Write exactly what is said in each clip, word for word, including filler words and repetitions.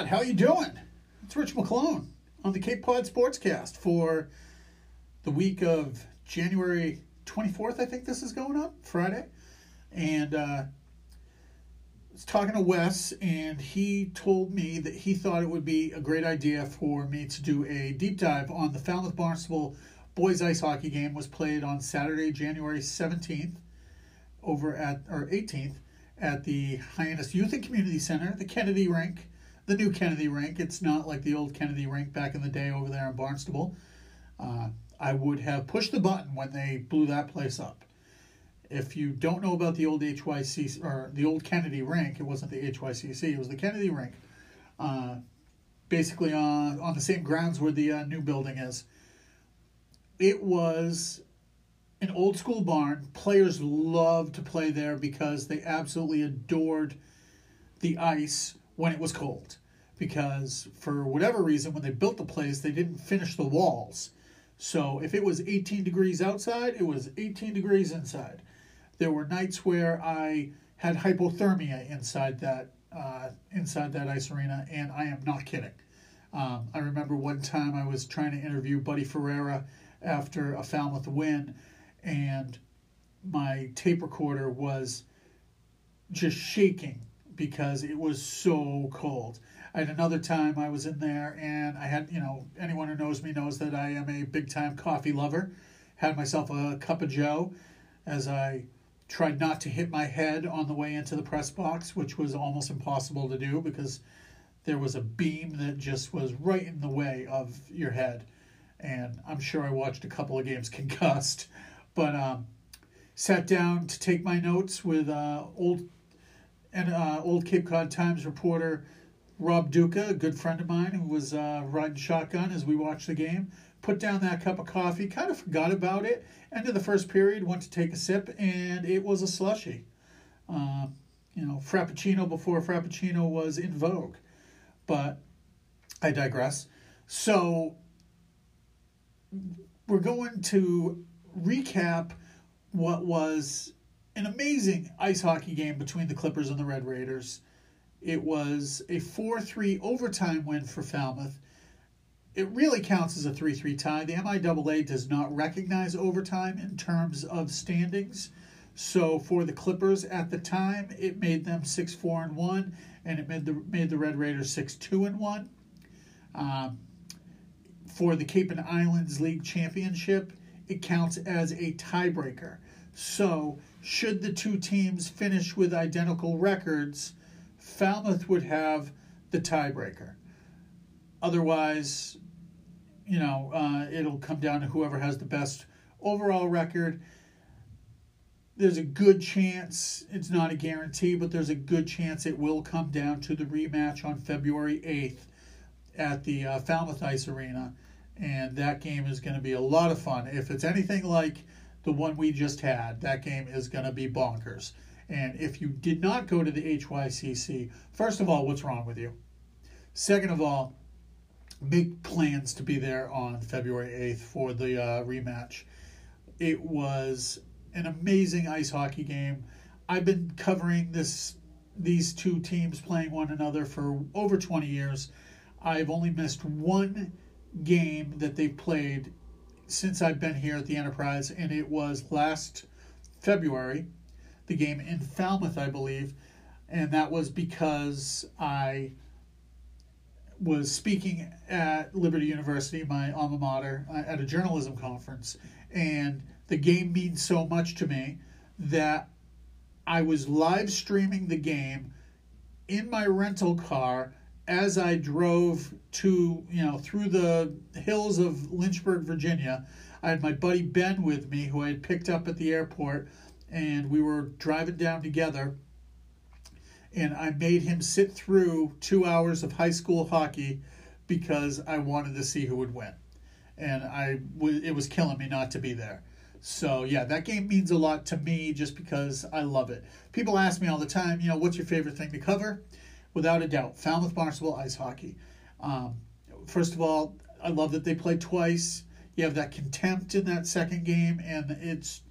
Pod. How you doing? It's Rich McClone on the Cape Pod Sportscast for the week of January twenty-fourth, I think this is going up, Friday. And uh, I was talking to Wes, and he told me that he thought it would be a great idea for me to do a deep dive on the Falmouth Barnstable boys ice hockey game. Was played on Saturday, January seventeenth, over at, or eighteenth, at the Hyannis Youth and Community Center, the Kennedy Rink, the new Kennedy Rink. It's not like the old Kennedy Rink back in the day over there in Barnstable. Uh, I would have pushed the button when they blew that place up. If you don't know about the old H Y C C, or the old Kennedy Rink, it wasn't the H Y C C, it was the Kennedy Rink. Uh, basically on, on the same grounds where the uh, new building is. It was an old school barn. Players loved to play there because they absolutely adored the ice when it was cold. Because for whatever reason, when they built the place, they didn't finish the walls. So if it was eighteen degrees outside, it was eighteen degrees inside. There were nights where I had hypothermia inside that uh, inside that ice arena, and I am not kidding. Um, I remember one time I was trying to interview Buddy Ferreira after a Falmouth win, and my tape recorder was just shaking because it was so cold. I had another time I was in there, and I had, you know, anyone who knows me knows that I am a big-time coffee lover. Had myself a cup of joe as I tried not to hit my head on the way into the press box, which was almost impossible to do because there was a beam that just was right in the way of your head. And I'm sure I watched a couple of games concussed. But um, sat down to take my notes with uh, old and uh, old Cape Cod Times reporter Rob Duca, a good friend of mine who was uh, riding shotgun as we watched the game. Put down that cup of coffee, kind of forgot about it. End of the first period, went to take a sip, and it was a slushie. Uh, you know, Frappuccino before Frappuccino was in vogue. But I digress. So we're going to recap what was an amazing ice hockey game between the Clippers and the Red Raiders. It was a four three overtime win for Falmouth. It really counts as a three three tie. The M I A A does not recognize overtime in terms of standings. So for the Clippers at the time, it made them six four and one, and it made the made the Red Raiders six two and one. Um, for the Cape and Islands League Championship, it counts as a tiebreaker. So should the two teams finish with identical records, Falmouth would have the tiebreaker. Otherwise, you know, uh, it'll come down to whoever has the best overall record. There's a good chance, it's not a guarantee, but there's a good chance it will come down to the rematch on February eighth at the uh, Falmouth Ice Arena. And that game is going to be a lot of fun. If it's anything like the one we just had, that game is going to be bonkers. And if you did not go to the H Y C C, first of all, what's wrong with you? Second of all, make plans to be there on February eighth for the uh, rematch. It was an amazing ice hockey game. I've been covering this these two teams playing one another for over twenty years. I've only missed one game that they've played since I've been here at the Enterprise, and it was last February, the game in Falmouth, I believe, and that was because I was speaking at Liberty University, my alma mater, at a journalism conference, and the game means so much to me that I was live streaming the game in my rental car as I drove to, you know, through the hills of Lynchburg, Virginia. I had my buddy Ben with me, who I had picked up at the airport, and we were driving down together. And I made him sit through two hours of high school hockey because I wanted to see who would win. And I w- it was killing me not to be there. So, yeah, that game means a lot to me just because I love it. People ask me all the time, you know, what's your favorite thing to cover? Without a doubt, Falmouth Barnstable ice hockey. Um, first of all, I love that they played twice. You have that contempt in that second game, and it's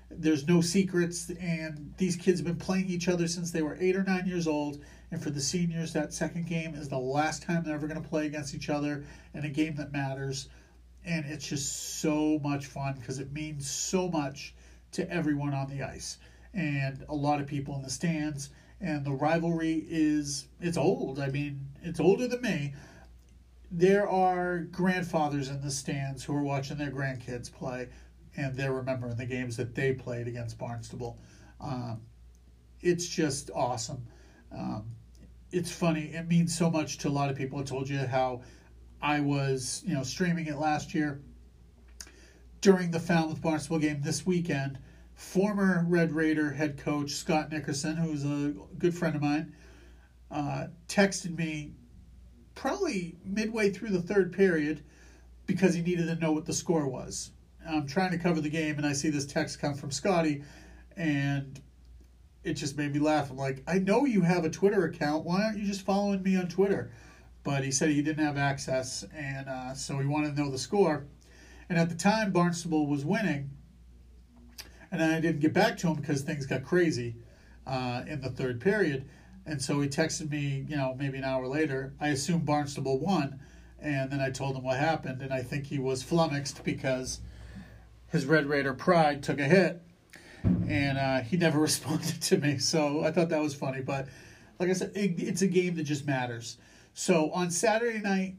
There's no secrets, and these kids have been playing each other since they were eight or nine years old. And for the seniors, that second game is the last time they're ever going to play against each other in a game that matters. And it's just so much fun because it means so much to everyone on the ice and a lot of people in the stands. And the rivalry is, it's old. I mean, it's older than me. There are grandfathers in the stands who are watching their grandkids play, and they're remembering the games that they played against Barnstable. Um, it's just awesome. Um, it's funny. It means so much to a lot of people. I told you how I was, you know, streaming it last year during the Falmouth Barnstable game this weekend. Former Red Raider head coach Scott Nickerson, who's a good friend of mine, uh, texted me probably midway through the third period because he needed to know what the score was. I'm trying to cover the game, and I see this text come from Scotty, and it just made me laugh. I'm like, I know you have a Twitter account. Why aren't you just following me on Twitter? But he said he didn't have access, and uh, so he wanted to know the score. And at the time, Barnstable was winning, and then I didn't get back to him because things got crazy uh, in the third period. And so he texted me, you know, maybe an hour later. I assumed Barnstable won, and then I told him what happened, and I think he was flummoxed because his Red Raider pride took a hit, and uh, he never responded to me. So I thought that was funny. But like I said, it, it's a game that just matters. So on Saturday night,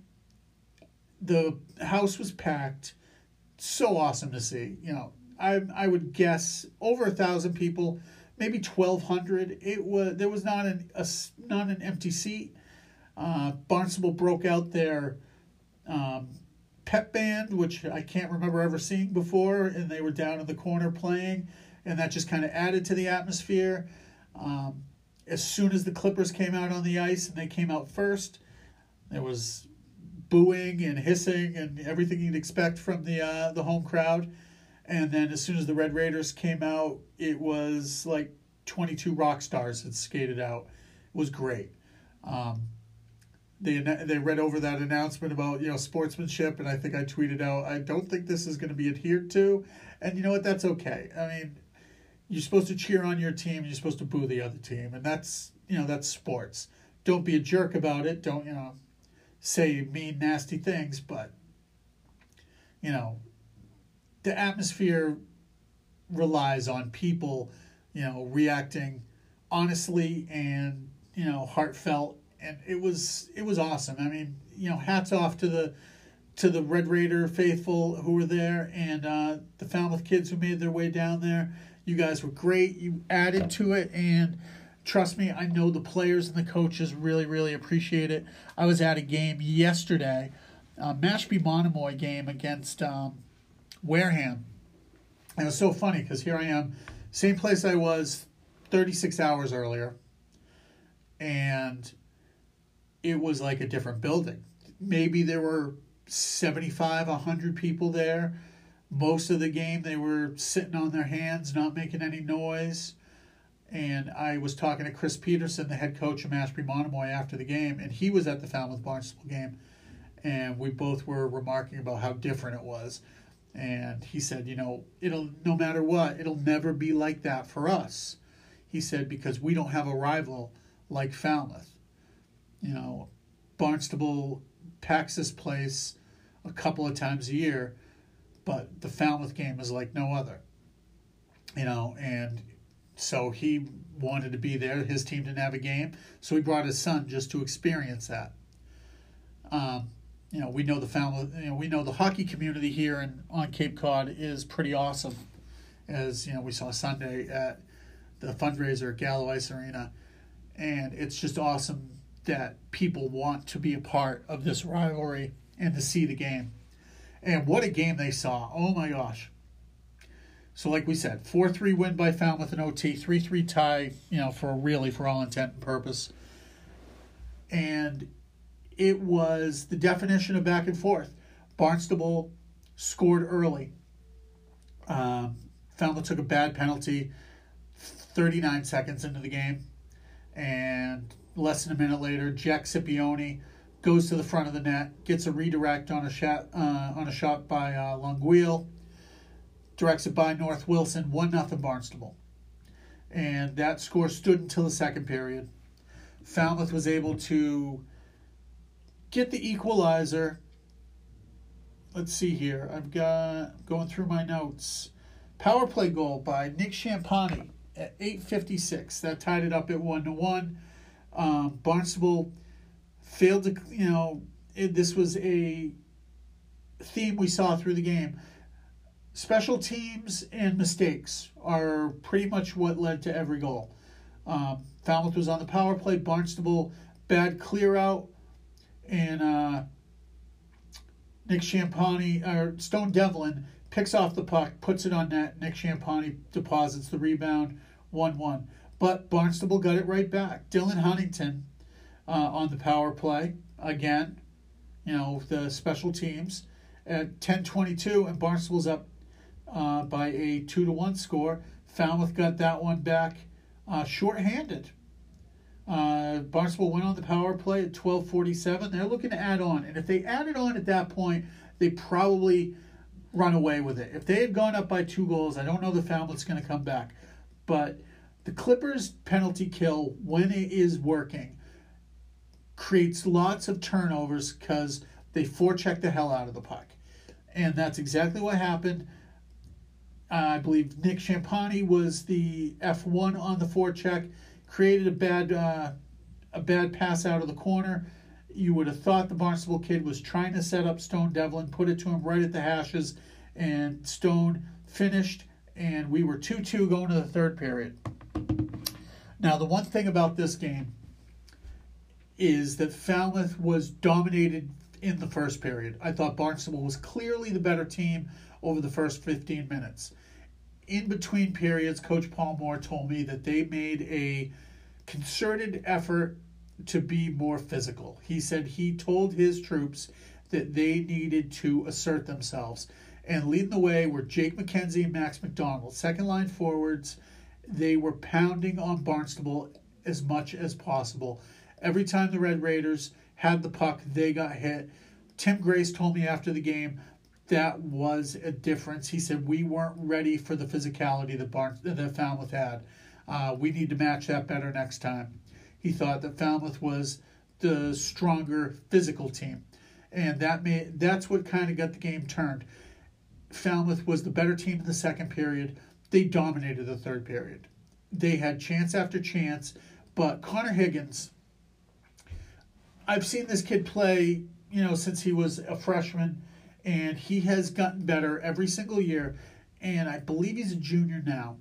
the house was packed. So awesome to see. You know, I I would guess over a thousand people, maybe twelve hundred. It was there was not an a, not an empty seat. Uh, Barnstable broke out their um, pep band, which I can't remember ever seeing before, and they were down in the corner playing, and that just kind of added to the atmosphere. Um, as soon as the Clippers came out on the ice, and they came out first, there was booing and hissing and everything you'd expect from the uh, the home crowd. And then as soon as the Red Raiders came out, it was like twenty-two rock stars had skated out. It was great. Um, they they read over that announcement about, you know, sportsmanship, and I think I tweeted out, I don't think this is going to be adhered to. And you know what? That's okay. I mean, you're supposed to cheer on your team. You're supposed to boo the other team, and that's, you know, that's sports. Don't be a jerk about it. Don't, you know, say mean, nasty things, but, you know, the atmosphere relies on people, you know, reacting honestly and, you know, heartfelt, and it was it was awesome. I mean, you know, hats off to the to the Red Raider faithful who were there, and uh, the Falmouth kids who made their way down there. You guys were great. You added to it, and trust me, I know the players and the coaches really, really appreciate it. I was at a game yesterday, a Mashpee Monomoy game against um, Wareham. And it was so funny because here I am, same place I was thirty-six hours earlier, and it was like a different building. Maybe there were seventy-five, one hundred people there. Most of the game they were sitting on their hands, not making any noise. And I was talking to Chris Peterson, the head coach of Mashpee Monomoy, after the game, and he was at the Falmouth Barnstable game, and we both were remarking about how different it was. And he said, you know, it'll no matter what, it'll never be like that for us. He said, because we don't have a rival like Falmouth. You know, Barnstable packs this place a couple of times a year, but the Falmouth game is like no other. You know, and so he wanted to be there. His team didn't have a game, so he brought his son just to experience that. Um, you know, we know the Falmouth, you know, we know the hockey community here and on Cape Cod is pretty awesome. As you know, we saw Sunday at the fundraiser at Gallo Ice Arena, and it's just awesome that people want to be a part of this rivalry and to see the game. And what a game they saw! Oh my gosh! So like we said, four three win by Falmouth in O T, three three tie, you know, for really, for all intent and purpose. And it was the definition of back and forth. Barnstable scored early. Um, Falmouth took a bad penalty thirty-nine seconds into the game. And less than a minute later, Jack Scipione goes to the front of the net, gets a redirect on a shot, uh, on a shot by uh, Longueuil. directs it by North Wilson, one nothing Barnstable. And that score stood until the second period. Falmouth was able to get the equalizer. Let's see here. I've got, going through my notes, power play goal by Nick Champani at eight fifty-six. That tied it up at one to one. Um, Barnstable failed to, you know, it, this was a theme we saw through the game. Special teams and mistakes are pretty much what led to every goal. Um, Falmouth was on the power play. Barnstable, bad clear out. And uh, Nick Champani, or Stone Devlin, picks off the puck, puts it on net. Nick Champani deposits the rebound, one one. But Barnstable got it right back. Dylan Huntington uh, on the power play, again, you know, the special teams, at ten twenty-two, and Barnstable's up uh, by a two to one score. Falmouth got that one back uh, shorthanded. Uh, Barnstable went on the power play at twelve forty-seven. They're looking to add on. And if they added on at that point, they probably run away with it. If they had gone up by two goals, I don't know that Falmouth's going to come back. But the Clippers' penalty kill, when it is working, creates lots of turnovers because they forecheck the hell out of the puck. And that's exactly what happened. Uh, I believe Nick Champani was the F one on the forecheck, created a bad uh, a bad pass out of the corner. You would have thought the Barnstable kid was trying to set up Stone Devlin, put it to him right at the hashes, and Stone finished, and we were two two going to the third period. Now, the one thing about this game is that Falmouth was dominated in the first period. I thought Barnstable was clearly the better team over the first fifteen minutes. In between periods, Coach Paul Moore told me that they made a concerted effort to be more physical. He said he told his troops that they needed to assert themselves. And leading the way were Jake McKenzie and Max McDonald. Second line forwards, they were pounding on Barnstable as much as possible. Every time the Red Raiders had the puck, they got hit. Tim Grace told me after the game that was a difference. He said we weren't ready for the physicality that Barnes that Falmouth had. Uh, we need to match that better next time. He thought that Falmouth was the stronger physical team, and that made that's what kind of got the game turned. Falmouth was the better team in the second period. They dominated the third period. They had chance after chance, but Connor Higgins, I've seen this kid play, you know, since he was a freshman, and he has gotten better every single year, and I believe he's a junior now,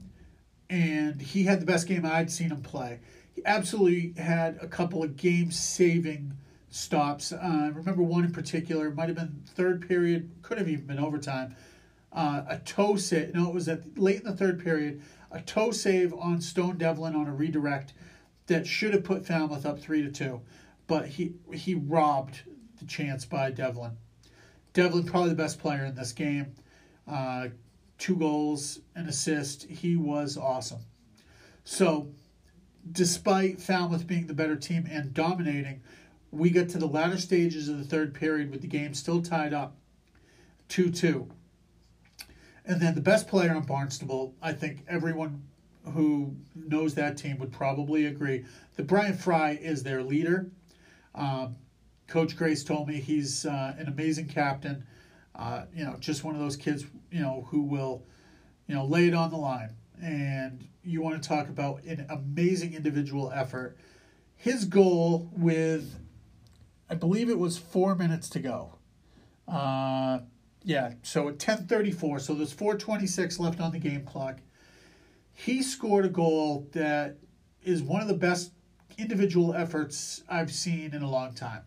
and he had the best game I'd seen him play. He absolutely had a couple of game-saving stops. Uh, I remember one in particular, might have been third period, could have even been overtime. Uh, a toe save, no, it was at late in the third period, a toe save on Stone Devlin on a redirect that should have put Falmouth up three to two, but he he robbed the chance by Devlin. Devlin, probably the best player in this game. Uh, two goals, an assist. He was awesome. So, despite Falmouth being the better team and dominating, we get to the latter stages of the third period with the game still tied up two two. And then the best player on Barnstable, I think everyone who knows that team would probably agree that Brian Fry is their leader. Um, Coach Grace told me he's uh, an amazing captain. Uh, you know, just one of those kids, you know, who will, you know, lay it on the line. And you want to talk about an amazing individual effort. His goal with, I believe it was four minutes to go. Uh, yeah, so at ten thirty-four, so there's four twenty-six left on the game clock. He scored a goal that is one of the best individual efforts I've seen in a long time.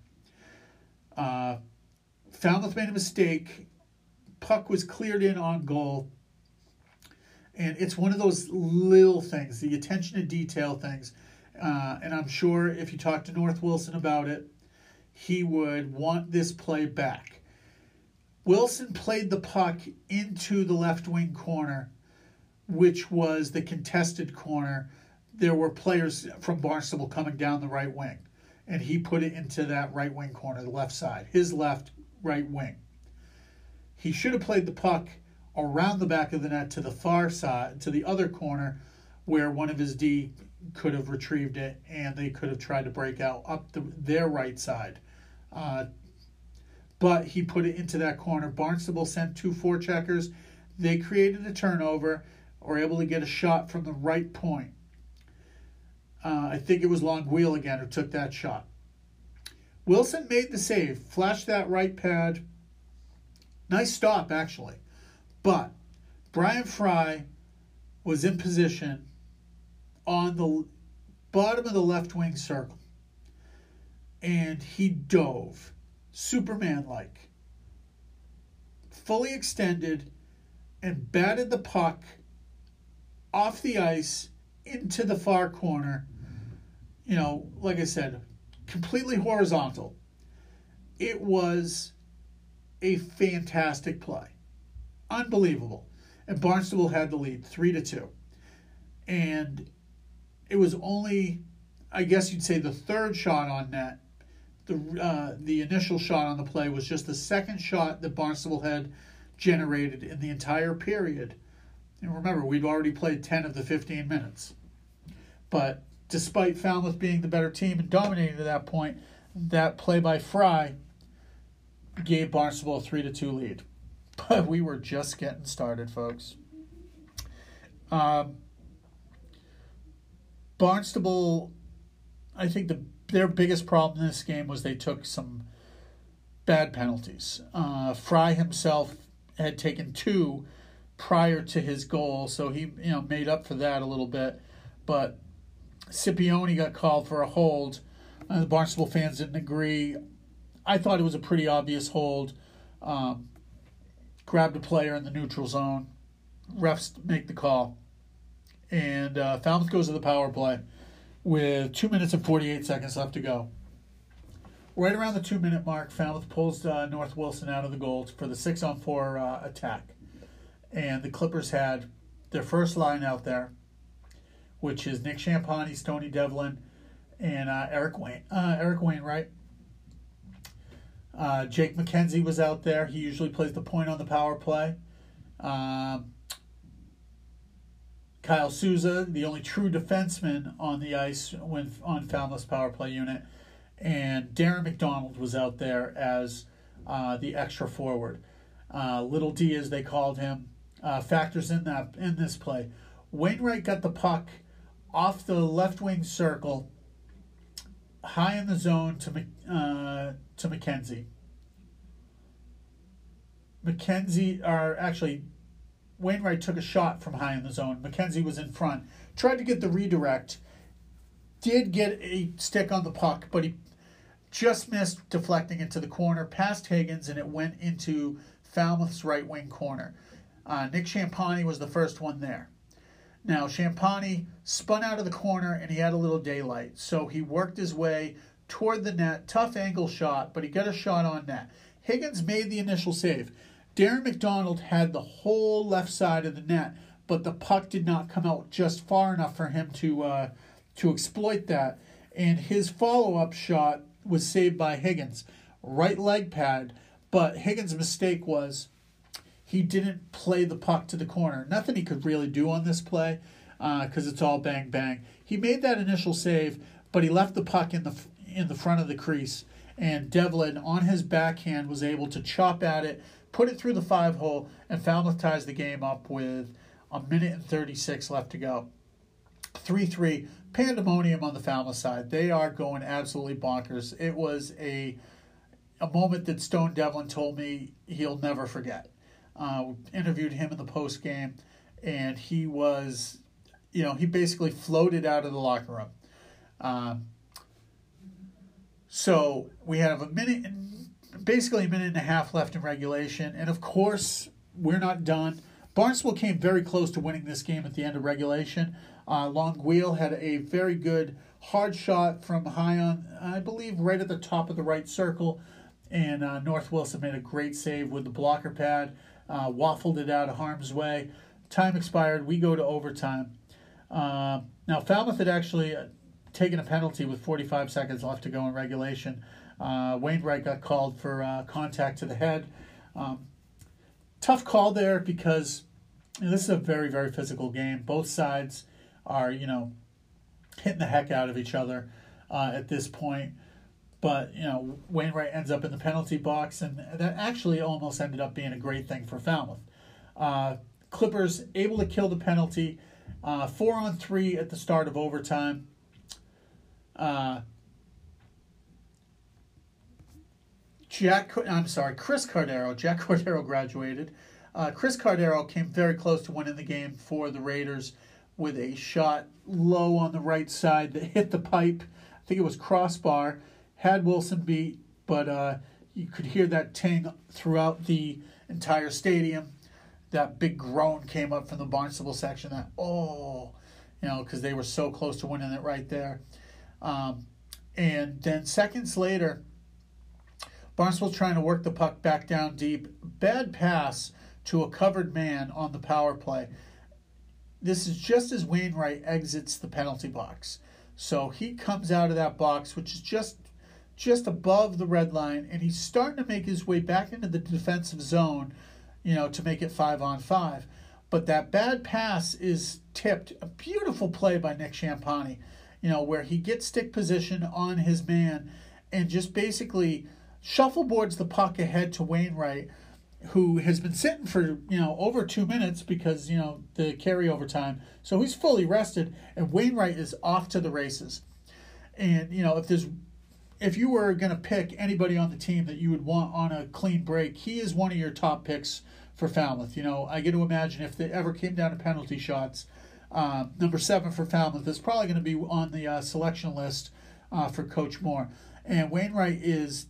Uh, Falmouth made a mistake. Puck was cleared in on goal. And it's one of those little things, the attention to detail things. Uh, and I'm sure if you talk to North Wilson about it, he would want this play back. Wilson played the puck into the left wing corner, which was the contested corner. There were players from Barnstable coming down the right wing, and he put it into that right wing corner, the left side, his left right wing. He should have played the puck around the back of the net to the far side, to the other corner, where one of his D could have retrieved it, and they could have tried to break out up the, their right side. Uh, but he put it into that corner. Barnstable sent two forecheckers. They created a turnover, were able to get a shot from the right point. Uh, I think it was Longueuil again who took that shot. Wilson made the save, flashed that right pad. Nice stop, actually. But Brian Fry was in position on the bottom of the left wing circle. And he dove, Superman-like, fully extended, and batted the puck off the ice into the far corner. You know, like I said, completely horizontal. It was a fantastic play. Unbelievable. And Barnstable had the lead, three to two. And it was only, I guess you'd say, the third shot on net. The uh, the initial shot on the play was just the second shot that Barnstable had generated in the entire period. And remember, we'd already played ten of the fifteen minutes. But despite Falmouth being the better team and dominating to that point, that play by Fry gave Barnstable a three to two lead. But we were just getting started, folks. Um, Barnstable, I think the their biggest problem in this game was they took some bad penalties. Uh, Fry himself had taken two prior to his goal, so he you know made up for that a little bit. But Scipione got called for a hold. Uh, the Barnstable fans didn't agree. I thought it was a pretty obvious hold. Um, grabbed a player in the neutral zone. Refs make the call. And uh, Falmouth goes to the power play with two minutes and forty-eight seconds left to go. Right around the two-minute mark, Falmouth pulls uh, North Wilson out of the goal for the six-on-four uh, attack. And the Clippers had their first line out there, which is Nick Champagny, Stoney Devlin, and uh, Eric Wayne. Uh, Eric Wainwright. Uh, Jake McKenzie was out there. He usually plays the point on the power play. Um, Kyle Souza, the only true defenseman on the ice when on Falmouth's power play unit. And Darren McDonald was out there as uh, the extra forward. Uh, Little D, as they called him, uh, factors in that in this play. Wainwright got the puck off the left wing circle, high in the zone to uh, to McKenzie. McKenzie, or actually, Wainwright took a shot from high in the zone. McKenzie was in front, tried to get the redirect, did get a stick on the puck, but he just missed deflecting it to the corner, past Higgins, and it went into Falmouth's right wing corner. Uh, Nick Champagny was the first one there. Now, Champagny spun out of the corner, and he had a little daylight. So he worked his way toward the net. Tough angle shot, but he got a shot on net. Higgins made the initial save. Darren McDonald had the whole left side of the net, but the puck did not come out just far enough for him to uh, to exploit that. And his follow-up shot was saved by Higgins. Right leg pad, but Higgins' mistake was he didn't play the puck to the corner. Nothing he could really do on this play because uh, it's all bang bang. He made that initial save, but he left the puck in the in the front of the crease, and Devlin on his backhand was able to chop at it, put it through the five hole, and Falmouth ties the game up with a minute and thirty-six left to go. three three, pandemonium on the Falmouth side. They are going absolutely bonkers. It was a a moment that Stone Devlin told me he'll never forget. Uh, interviewed him in the post game, and he was, you know, he basically floated out of the locker room. Um, so we have a minute, and basically a minute and a half left in regulation, and of course we're not done. Barnstable came very close to winning this game at the end of regulation. Uh, Longueuil had a very good hard shot from high on, I believe, right at the top of the right circle, and uh, North Wilson made a great save with the blocker pad. Uh, waffled it out of harm's way. Time expired. We go to overtime. Uh, now, Falmouth had actually taken a penalty with forty-five seconds left to go in regulation. Uh, Wainwright got called for uh, contact to the head. Um, tough call there because you know, this is a very, very physical game. Both sides are, you know, hitting the heck out of each other uh, at this point. But, you know, Wainwright ends up in the penalty box, and that actually almost ended up being a great thing for Falmouth. Uh, Clippers able to kill the penalty, uh, four on three at the start of overtime. Uh, Jack, I'm sorry, Chris Cardero. Jack Cordero graduated. Uh, Chris Cardero came very close to winning the game for the Raiders with a shot low on the right side that hit the pipe. I think it was crossbar. Had Wilson beat, but uh, you could hear that ting throughout the entire stadium. That big groan came up from the Barnstable section. That, oh, you know, because they were so close to winning it right there. Um, and then seconds later, Barnstable trying to work the puck back down deep. Bad pass to a covered man on the power play. This is just as Wainwright exits the penalty box. So he comes out of that box, which is just just above the red line, and he's starting to make his way back into the defensive zone, you know, to make it five on five. But that bad pass is tipped. A beautiful play by Nick Champagny, you know, where he gets stick position on his man and just basically shuffleboards the puck ahead to Wainwright, who has been sitting for, you know, over two minutes because, you know, the carryover time. So he's fully rested, and Wainwright is off to the races. And, you know, if there's if you were going to pick anybody on the team that you would want on a clean break, he is one of your top picks for Falmouth. You know, I get to imagine if they ever came down to penalty shots, um, number seven for Falmouth is probably going to be on the uh, selection list uh, for Coach Moore. And Wainwright is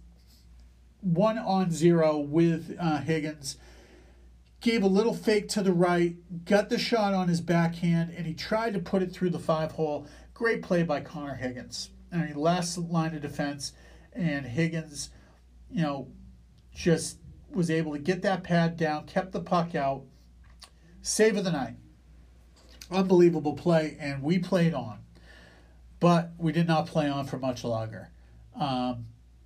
one on zero with uh, Higgins. Gave a little fake to the right, got the shot on his backhand, and he tried to put it through the five hole. Great play by Connor Higgins. I mean, last line of defense, and Higgins, you know, just was able to get that pad down, kept the puck out. Save of the night. Unbelievable play, and we played on. But we did not play on for much longer. Um,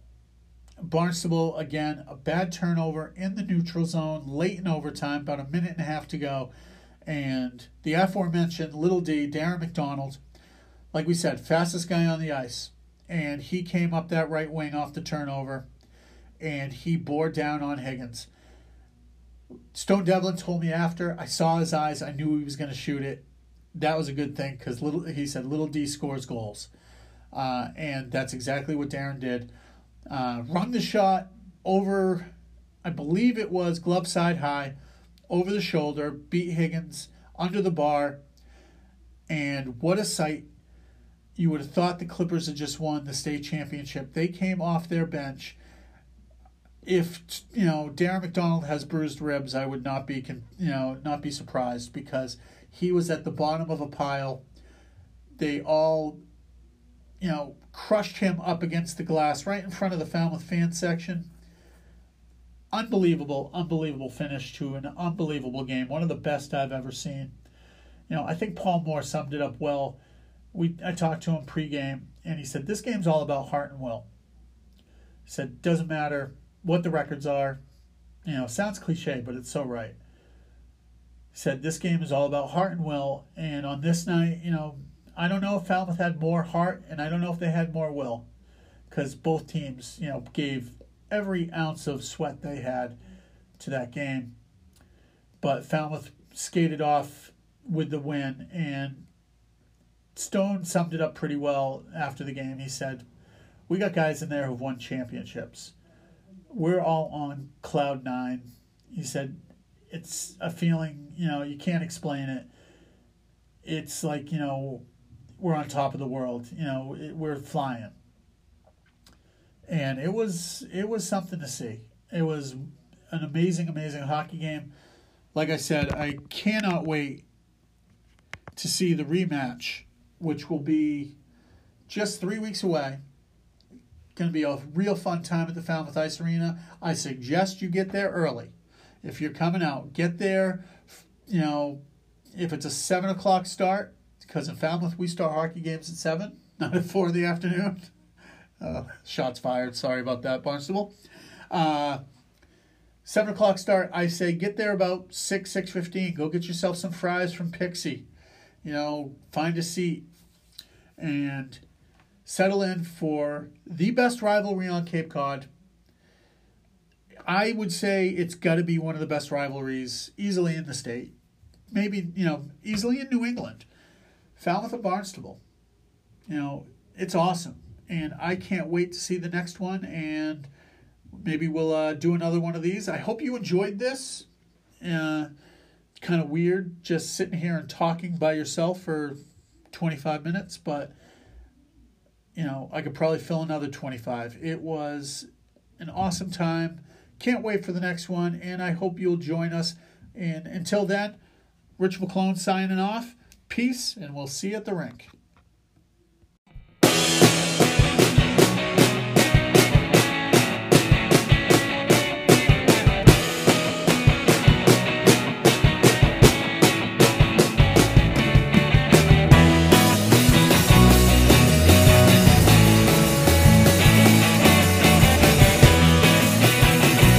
Barnstable, again, a bad turnover in the neutral zone, late in overtime, about a minute and a half to go. And the aforementioned Little D, Darren McDonald, like we said, fastest guy on the ice. And he came up that right wing off the turnover, and he bore down on Higgins. Stone Devlin told me after, I saw his eyes, I knew he was going to shoot it. That was a good thing because little he said Little D scores goals. Uh, and that's exactly what Darren did. Uh, run the shot over, I believe it was glove side high, over the shoulder, beat Higgins under the bar. And what a sight. You would have thought the Clippers had just won the state championship. They came off their bench. If, you know, Darren McDonald has bruised ribs, I would not be, you know, not be surprised because he was at the bottom of a pile. They all, you know, crushed him up against the glass right in front of the Falmouth fan section. Unbelievable, unbelievable finish to an unbelievable game. One of the best I've ever seen. You know, I think Paul Moore summed it up well. We I talked to him pregame, and he said, this game's all about heart and will. He said, doesn't matter what the records are. You know, sounds cliche, but it's so right. He said, this game is all about heart and will, and on this night, you know, I don't know if Falmouth had more heart, and I don't know if they had more will, because both teams, you know, gave every ounce of sweat they had to that game. But Falmouth skated off with the win, and Stone summed it up pretty well after the game. He said, we got guys in there who've won championships. We're all on cloud nine. He said, it's a feeling, you know, you can't explain it. It's like, you know, we're on top of the world. You know, it, we're flying. And it was it was something to see. It was an amazing, amazing hockey game. Like I said, I cannot wait to see the rematch, which will be just three weeks away. Going to be a real fun time at the Falmouth Ice Arena. I suggest you get there early. If you're coming out, get there, you know, if it's a seven o'clock start, because in Falmouth we start hockey games at seven, not at four in the afternoon. Uh, shots fired. Sorry about that, Barnstable. Uh, seven o'clock start. I say get there about six, six fifteen. Go get yourself some fries from Pixie. You know, find a seat and settle in for the best rivalry on Cape Cod. I would say it's got to be one of the best rivalries easily in the state. Maybe, you know, easily in New England. Falmouth and Barnstable. You know, it's awesome. And I can't wait to see the next one. And maybe we'll uh, do another one of these. I hope you enjoyed this. Uh, kind of weird just sitting here and talking by yourself for twenty-five minutes. But, you know, I could probably fill another twenty-five. It was an awesome time. Can't wait for the next one. And I hope you'll join us. And until then, Rich McClone signing off. Peace, and we'll see you at the rink.